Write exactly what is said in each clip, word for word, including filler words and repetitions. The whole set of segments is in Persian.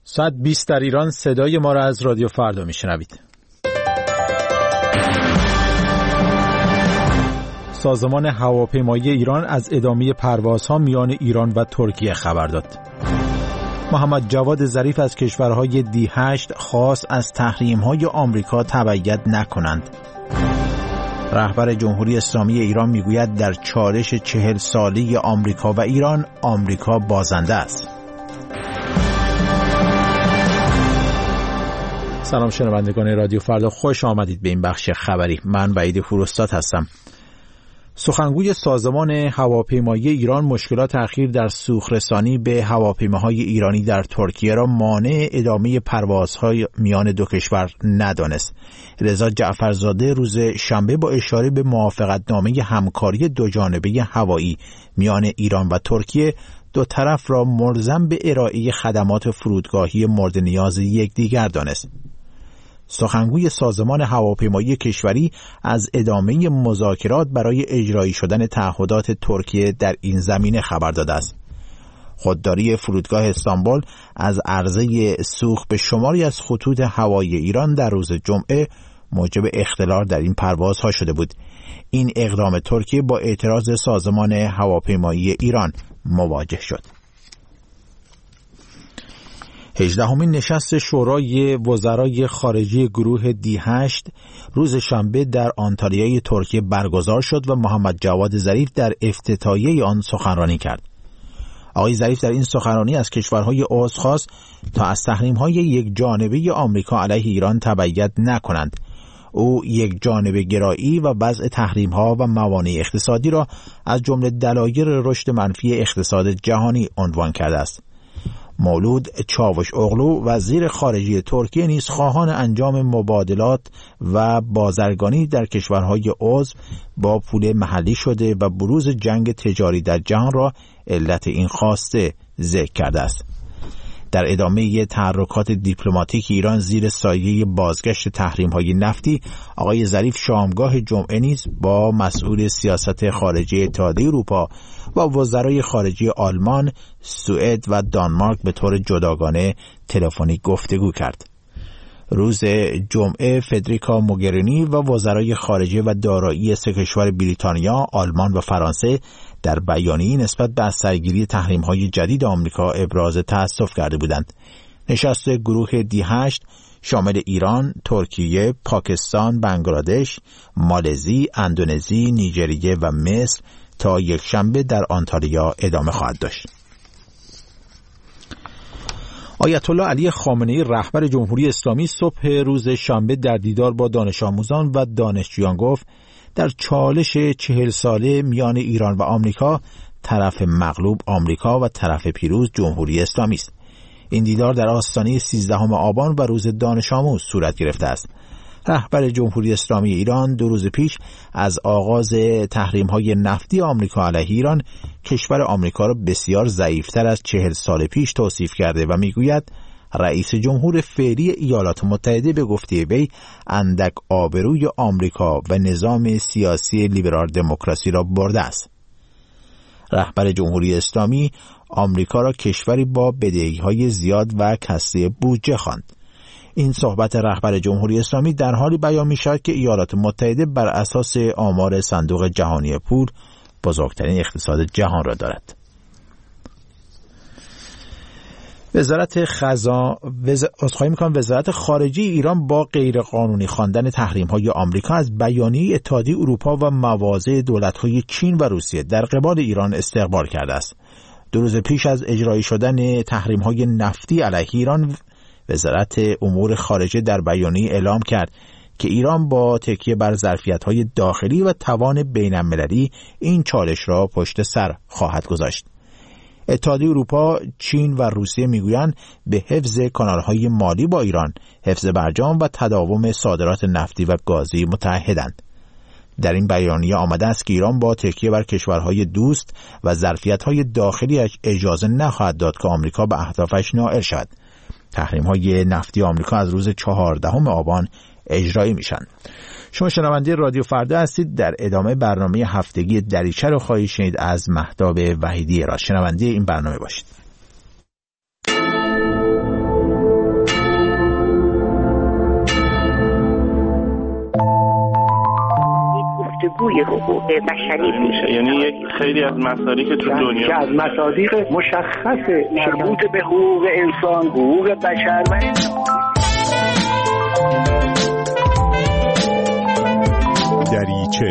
ساعت بیست در ایران، صدای ما را از رادیو فردا میشنوید. سازمان هواپیمایی ایران از ادامه پروازها میان ایران و ترکیه خبر داد. محمد جواد ظریف از کشورهای دی هشت خواست از تحریم‌های آمریکا تبعیت نکنند. رهبر جمهوری اسلامی ایران میگوید در چالش چهل ساله آمریکا و ایران، آمریکا بازنده است. سلام شنوندگان رادیو فردا، خوش آمدید به این بخش خبری. من وحید فروستاد هستم. سخنگوی سازمان هواپیمایی ایران مشکلات اخیر در سوخرسانی به هواپیماهای ایرانی در ترکیه را مانع ادامه پروازهای میان دو کشور ندانست. رضا جعفرزاده روز شنبه با اشاره به موافقتنامه همکاری دوجانبه هوایی میان ایران و ترکیه دو طرف را ملزم به ارائه خدمات فرودگاهی مورد نیاز یکدیگر دانست. سخنگوی سازمان هواپیمایی کشوری از ادامه مذاکرات برای اجرایی شدن تعهدات ترکیه در این زمینه خبر داده است. خودداری فرودگاه استانبول از عرضه سوخت به شماری از خطوط هوایی ایران در روز جمعه موجب اختلال در این پروازها شده بود. این اقدام ترکیه با اعتراض سازمان هواپیمایی ایران مواجه شد. هجدهمین نشست شورای وزرای خارجه گروه دی هشت روز شنبه در آنتالیای ترکیه برگزار شد و محمد جواد ظریف در افتتاحیه آن سخنرانی کرد. آقای ظریف در این سخنرانی از کشورهای عضو خواست تا از تحریم‌های یک جانبه آمریکا علیه ایران تبعیت نکنند. او یک جانبه گرایی و وضع تحریم‌ها و موانع اقتصادی را از جمله دلایل رشد منفی اقتصاد جهانی عنوان کرده است. مولود چاوش اغلو وزیر خارجه ترکیه نیز خواهان انجام مبادلات و بازرگانی در کشورهای عضو با پول محلی شده و بروز جنگ تجاری در جهان را علت این خواسته ذکر کرده است. در ادامه تحرکات دیپلماتیک ایران زیر سایه بازگشت تحریم‌های نفتی، آقای ظریف شامگاه جمعه نیز با مسئول سیاست خارجی اتحادیه اروپا و وزرای خارجه آلمان، سوئد و دانمارک به طور جداگانه تلفنی گفتگو کرد. روز جمعه فدریکا موگرینی و وزرای خارجه و دارایی سه کشور بریتانیا، آلمان و فرانسه در بیانیه‌ای نسبت به سرگیری تحریم‌های جدید آمریکا ابراز تأسف کرده بودند. نشست گروه دی هشت شامل ایران، ترکیه، پاکستان، بنگلادش، مالزی، اندونزی، نیجریه و مصر تا یک شنبه در آنتالیا ادامه خواهد داشت. آیت الله علی خامنه‌ای رهبر جمهوری اسلامی صبح روز شنبه در دیدار با دانش آموزان و دانشجویان گفت در چالش چهل ساله میان ایران و آمریکا، طرف مغلوب آمریکا و طرف پیروز جمهوری اسلامی است. این دیدار در آستانه سیزدهم آبان و روز دانش آموز صورت گرفته است. رهبر جمهوری اسلامی ایران دو روز پیش از آغاز تحریم‌های نفتی آمریکا علیه ایران، کشور آمریکا را بسیار ضعیف‌تر از چهل سال پیش توصیف کرده و میگوید رئیس جمهور فعلی ایالات متحده به گفته وی اندک آبروی آمریکا و نظام سیاسی لیبرال دموکراسی را برده است. رهبر جمهوری اسلامی آمریکا را کشوری با بدهی‌های زیاد و کسری بودجه خواند. این صحبت رهبر جمهوری اسلامی در حالی بیان می‌شود که ایالات متحده بر اساس آمار صندوق جهانی پول بزرگترین اقتصاد جهان را دارد. وزارت خزانه وز... وزارت خارجه ایران با غیرقانونی خواندن تحریم‌های آمریکا از بیانیه اتحادیه اروپا و مواضع دولت‌های چین و روسیه در قبال ایران استقبال کرده است. دو روز پیش از اجرایی شدن تحریم‌های نفتی علیه ایران، وزارت امور خارجه در بیانیه اعلام کرد که ایران با تکیه بر ظرفیت‌های داخلی و توان بین‌المللی این چالش را پشت سر خواهد گذاشت. اتحادیه اروپا، چین و روسیه میگویند به حفظ کانال‌های مالی با ایران، حفظ برجام و تداوم صادرات نفتی و گازی متحدند. در این بیانیه آمده است که ایران با تکیه بر کشورهای دوست و ظرفیت‌های داخلی اجازه نخواهد داد که آمریکا به اهدافش نائل شود. تحریم‌های نفتی آمریکا از روز چهاردهم آبان اجرایی میشن. شما شنونده رادیو فردا هستید. در ادامه برنامه هفتگی دریچه رو خواهید شنید از مهتاب وحیدی. را شنونده این برنامه باشید. بازگوی حقوق بشری میشه. یعنی یک خیلی از مصادیق تو دنیا که از مصادیق مشخص مربوط به حقوق انسان، حقوق بشر و دریچه.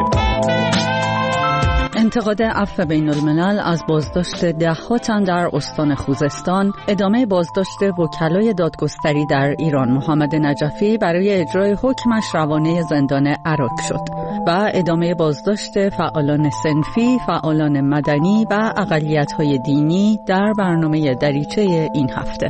انتقاد عفو بین الملل از بازداشت ده‌ها تن در استان خوزستان، ادامه بازداشت وکلای دادگستری در ایران. محمد نجفی برای اجرای حکمش روانه زندان عراق شد و ادامه بازداشت فعالان صنفی، فعالان مدنی و اقلیت‌های دینی در برنامه دریچه این هفته.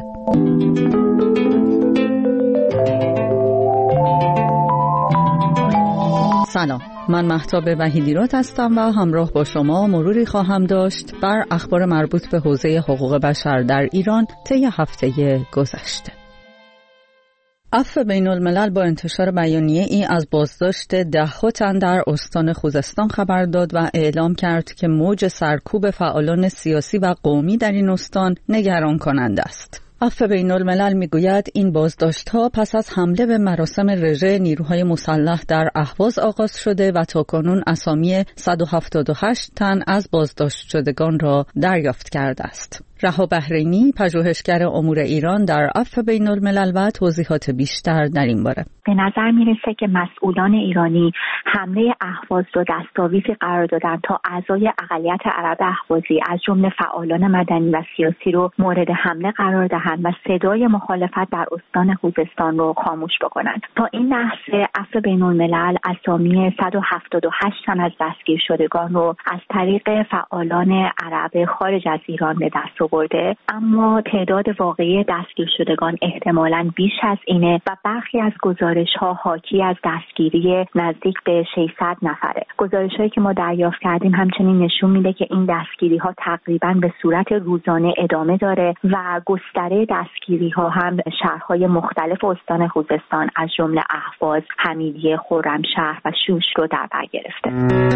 سلام، من مهتاب وحیدیراد هستم و همراه با شما مروری خواهم داشت بر اخبار مربوط به حوزه حقوق بشر در ایران طی هفته گذشته. عفو بین الملل با انتشار بیانیه ای از بازداشت ده‌ها تن در استان خوزستان خبر داد و اعلام کرد که موج سرکوب فعالان سیاسی و قومی در این استان نگران کننده است. عفو بین الملل میگوید این بازداشت‌ها پس از حمله به مراسم رژه نیروهای مسلح در اهواز آغاز شده و تاکنون اسامی صد و هفتاد و هشت تن از بازداشت شدگان را دریافت کرده است. رها بحرینی، پژوهشگر امور ایران در عفو بین الملل و توضیحات بیشتر در این باره. به نظر میرسه که مسئولان ایرانی حمله اهواز رو دستاویزی قرار دادن تا اعضای اقلیت عرب اهوازی از جمله فعالان مدنی و سیاسی رو مورد حمله قرار دهند و صدای مخالفت در استان خوزستان رو خاموش بکنند. تا این لحظه عفو بین الملل اسامی صد و هفتاد و هشت تن از دستگیر شدگان رو از طریق فعالان عرب خارج از ایران به دست برده، اما تعداد واقعی دستگیر شدگان احتمالاً بیش از اینه و برخی از گزارش‌ها حاکی از دستگیری نزدیک به ششصد نفره. گزارش‌هایی که ما دریافت کردیم همچنین نشون میده که این دستگیری‌ها تقریباً به صورت روزانه ادامه داره و گستره دستگیری‌ها هم شهرهای مختلف استان خوزستان از جمله اهواز، حمیدیه، خرمشهر و شوش رو در بر گرفته.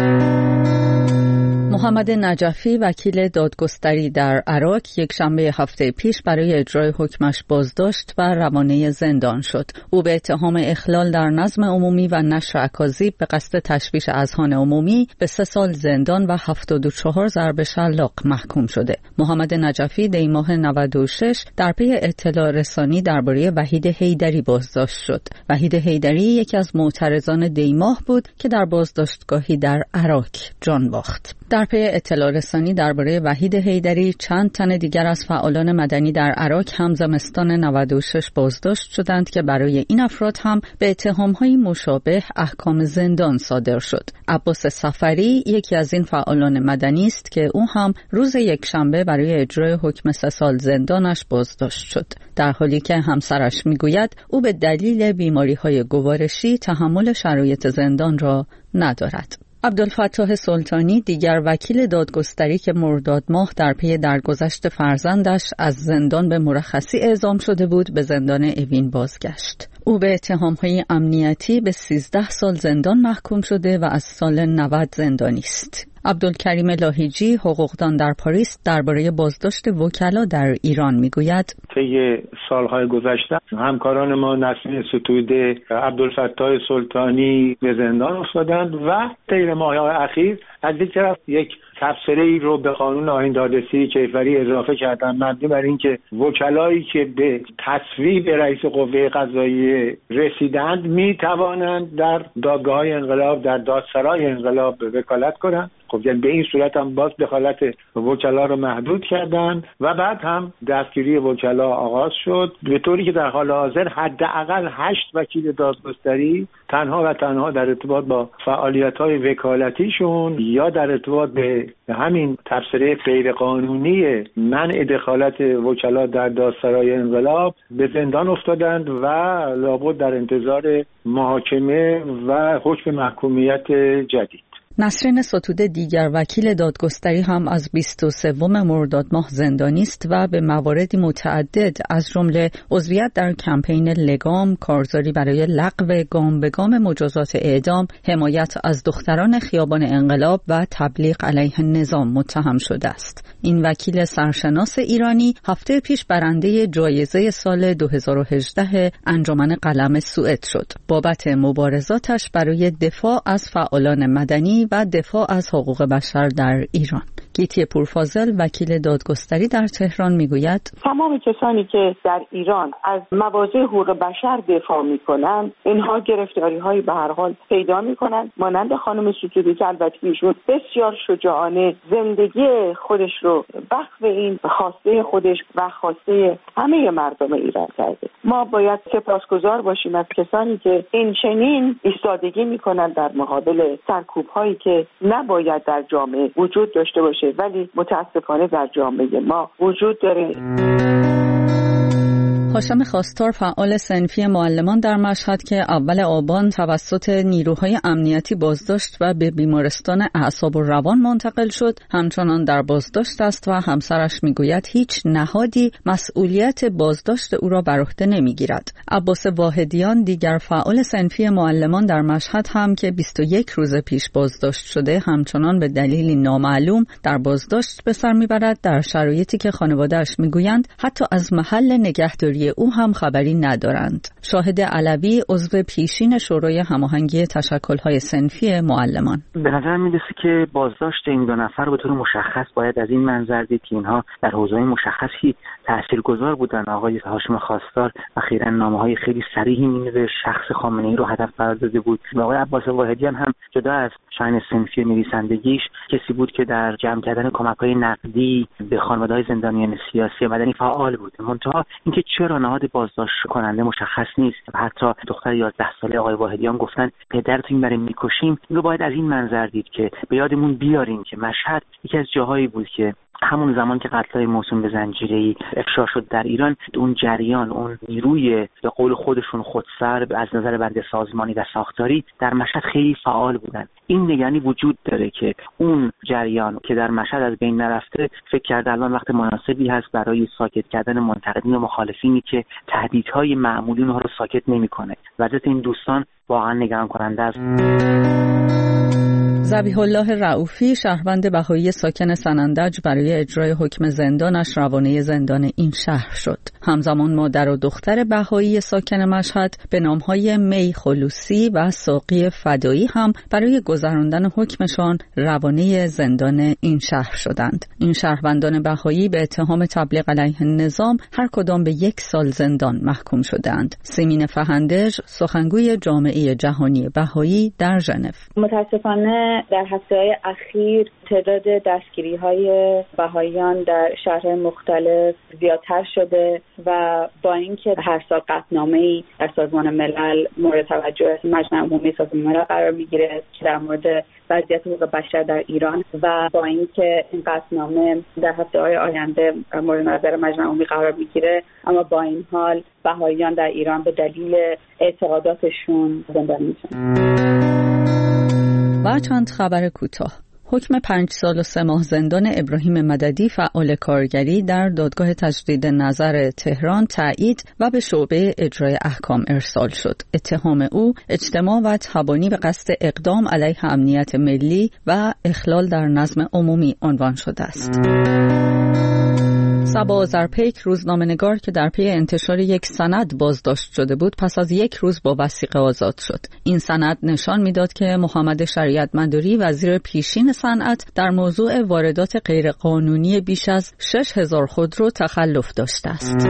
محمد نجفی، وکیل دادگستری در عراق، یک شنبه هفته پیش برای اجرای حکمش بازداشت و روانه زندان شد. او به اتهام اخلال در نظم عمومی و نشر اکاذیب به قصد تشویش اذهان عمومی به سه سال زندان و هفتاد و چهار ضرب شلاق محکوم شده. محمد نجفی دی ماه نود و شش در پی اطلاع رسانی درباره وحید حیدری بازداشت شد. وحید حیدری یکی از معترضان دی ماه بود که در بازداشتگاهی در عراق جان باخت. در پی اطلاع رسانی درباره وحید حیدری، چند تن دیگر از فعالان مدنی در عراق هم زمستان نود و شش بازداشت شدند که برای این افراد هم به اتهام‌های مشابه احکام زندان صادر شد. عباس صفری یکی از این فعالان مدنی است که او هم روز یکشنبه برای اجرای حکم سه سال زندانش بازداشت شد، در حالی که همسرش میگوید او به دلیل بیماری‌های گوارشی تحمل شرایط زندان را ندارد. عبدالفتاح سلطانی، دیگر وکیل دادگستری که مرداد ماه در پی درگذشت فرزندش از زندان به مرخصی اعزام شده بود، به زندان اوین بازگشت. او به اتهام‌های امنیتی به سیزده سال زندان محکوم شده و از سال نود زندانی است. عبدالکریم لاهیجی، حقوقدان در پاریس، درباره بازداشت وکلا در ایران میگوید: طی سالهای گذشته همکاران ما نسرین ستوده، عبدالفتاح سلطانی به زندان افتادند و طی ماه‌های اخیر از یک طرف یک تبصره ای رو به قانون آیین دادرسی کیفری اضافه کردن مبنی بر اینکه وکلایی که به تصویب رئیس قوه قضاییه رسیدند می توانند در دادگاه‌های انقلاب، در دادسرای انقلاب وکالت کنند. خب یعنی به این صورت هم باز دخالت وکلا رو محدود کردن و بعد هم دستگیری وکلا آغاز شد، به طوری که در حال حاضر حداقل هشت وکیل دادگستری تنها و تنها در ارتباط با فعالیت‌های وکالتیشون یا در ارتباط به همین تبصره غیرقانونی منع دخالت وکلا در دادسرای انقلاب به زندان افتادند و لابد در انتظار محاکمه و حکم محکومیت جدید. نسرین ستوده، دیگر وکیل دادگستری، هم از بیست و سوم مرداد ماه زندانی است و به مواردی متعدد از جمله عضویت در کمپین لگام، کارزاری برای لغو گام به گام مجازات اعدام، حمایت از دختران خیابان انقلاب و تبلیغ علیه نظام متهم شده است. این وکیل سرشناس ایرانی هفته پیش برنده جایزه سال دو هزار و هجده انجمن قلم سوئد شد بابت مبارزاتش برای دفاع از فعالان مدنی ایرانی و دفاع از حقوق بشر در ایران. گیتی پورفاضل وکیل دادگستری در تهران میگوید تمام کسانی که در ایران از مواضع حقوق بشر دفاع میکنند اینها گرفتاری های به هر حال پیدا میکنند، مانند خانم ستودی که البته ایشون بسیار شجاعانه زندگی خودش رو وقف این خواسته خودش و خواسته همه مردم ایران کرده. ما باید سپاسگزار باشیم از کسانی که این چنین ایستادگی میکنند در مقابل سرکوب هایی که نباید در جامعه وجود داشته باشه ولی متاسفانه در جامعه ما وجود داره. هاشم خواستار فعال صنفی معلمان در مشهد که اول آبان توسط نیروهای امنیتی بازداشت و به بیمارستان اعصاب و روان منتقل شد همچنان در بازداشت است و همسرش میگوید هیچ نهادی مسئولیت بازداشت او را بر عهده نمیگیرد. عباس واحدیان دیگر فعال صنفی معلمان در مشهد هم که بیست و یک روز پیش بازداشت شده همچنان به دلیلی نامعلوم در بازداشت به سر میبرد، در شرایطی که خانواده‌اش میگویند حتی از محل نگهداری او هم خبری ندارند. شاهد علوی عضو پیشین شورای هماهنگی تشکل‌های صنفی معلمان: به نظر میرسه که بازداشت این دو نفر به طور مشخص باید از این منظر دید که اینها در حوزه‌های مشخصی تاثیرگذار بودن. آقای هاشم خواستار اخیراً نامه‌های خیلی صریحی مینوشت، شخص خامنه‌ای رو هدف قرار داده بود. و آقای عباس واحدیان هم جدا از شأن صنفی نویسندگیش کسی بود که در جمع کردن کمک‌های نقدی به خانواده‌های زندانیان سیاسی و مدنی فعال بود. منتها اینکه چرا نهاد بازداشت کننده مشخص نیست. حتی دختر یازده ساله آقای واحدیان گفتن پدرتون برای میکشیم. اینو باید از این منظر دید که به یادمون بیاریم که مشهد یکی از جاهایی بود که همون زمان که قتل‌های موسوم به زنجیره‌ای افشا شد در ایران، اون جریان، اون نیروی به قول خودشون خودسر از نظر بند سازمانی و ساختاری در مشهد خیلی فعال بودن. این نگرانی وجود داره که اون جریان که در مشهد از بین نرفته، فکر کرده الان وقت مناسبی هست برای ساکت کردن منتقدین و مخالفینی که تهدیدهای معمولین ها رو ساکت نمی‌کنه. وضعیت این دوستان واقعا نگران کننده است. ذبیح الله رؤوفی شهروند بهایی ساکن سنندج برای اجرای حکم زندانش روانه زندان این شهر شد. همزمان مادر و دختر بهایی ساکن مشهد به نامهای می خلوصی و ساقی فدایی هم برای گذراندن حکمشان روانه زندان این شهر شدند. این شهروندان بهایی به اتهام تبلیغ علیه نظام هر کدام به یک سال زندان محکوم شدند. سیمین فهندج سخنگوی جامعه جهانی بهایی در ژنو: متاسفانه در هفته‌های اخیر تعداد دستگیری‌های بهائیان در شهرهای مختلف زیادتر شده و با اینکه هر سال قطعنامه‌ای در سازمان ملل مورد توجه مجمع عمومی سازمان ملل قرار می‌گیره که در مورد وضعیت حقوق بشر در ایران و با اینکه این قطعنامه در هفته‌های آینده مورد نظر مجمع عمومی قرار می‌گیره، اما با این حال بهائیان در ایران به دلیل اعتقاداتشون زندانی میشن. و چند خبر کوتاه. حکم پنج سال و سه ماه زندان ابراهیم مددی فعال کارگری در دادگاه تجدید نظر تهران تایید و به شعبه اجرای احکام ارسال شد. اتهام او اجتماع و تبانی به قصد اقدام علیه امنیت ملی و اخلال در نظم عمومی عنوان شده است. صبا آذرپیک روزنامه‌نگار که در پی انتشار یک سند بازداشت شده بود پس از یک روز با وثیقه آزاد شد. این سند نشان می‌داد که محمد شریعت مداری وزیر پیشین صنعت در موضوع واردات غیرقانونی بیش از شش هزار خودرو تخلف داشته است.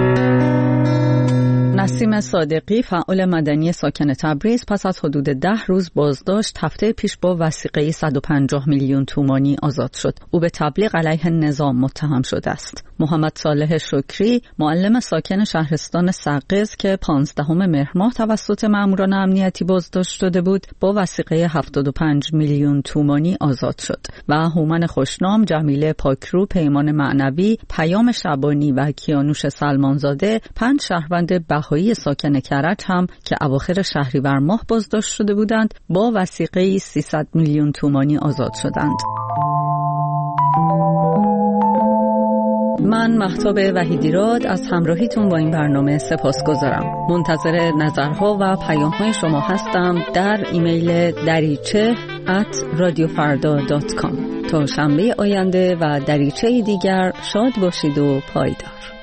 نسیم صادقی فعال مدنی ساکن تبریز پس از حدود ده روز بازداشت هفته پیش با وثیقه صد و پنجاه میلیون تومانی آزاد شد. او به تبلیغ علیه نظام متهم شده است. محمد صالح شکری معلم ساکن شهرستان سقز که پانزدهم مهر ماه توسط ماموران امنیتی بازداشت شده بود با وثیقه هفتاد و پنج میلیون تومانی آزاد شد و هومن خوشنام، جمیله پاکرو، پیمان معنوی، پیام شبانی و کیانوش سلمانزاده پنج شهروند بهایی ساکن کرج هم که اواخر شهریور ماه بازداشت شده بودند با وثیقه سیصد میلیون تومانی آزاد شدند. من مهتاب وحیدیراد از همراهیتون با این برنامه سپاسگزارم. منتظر نظرها و پیام‌های شما هستم در ایمیل دریچه ات رادیو فردا دات کام. تا شنبه آینده و دریچه دیگر شاد باشید و پایدار.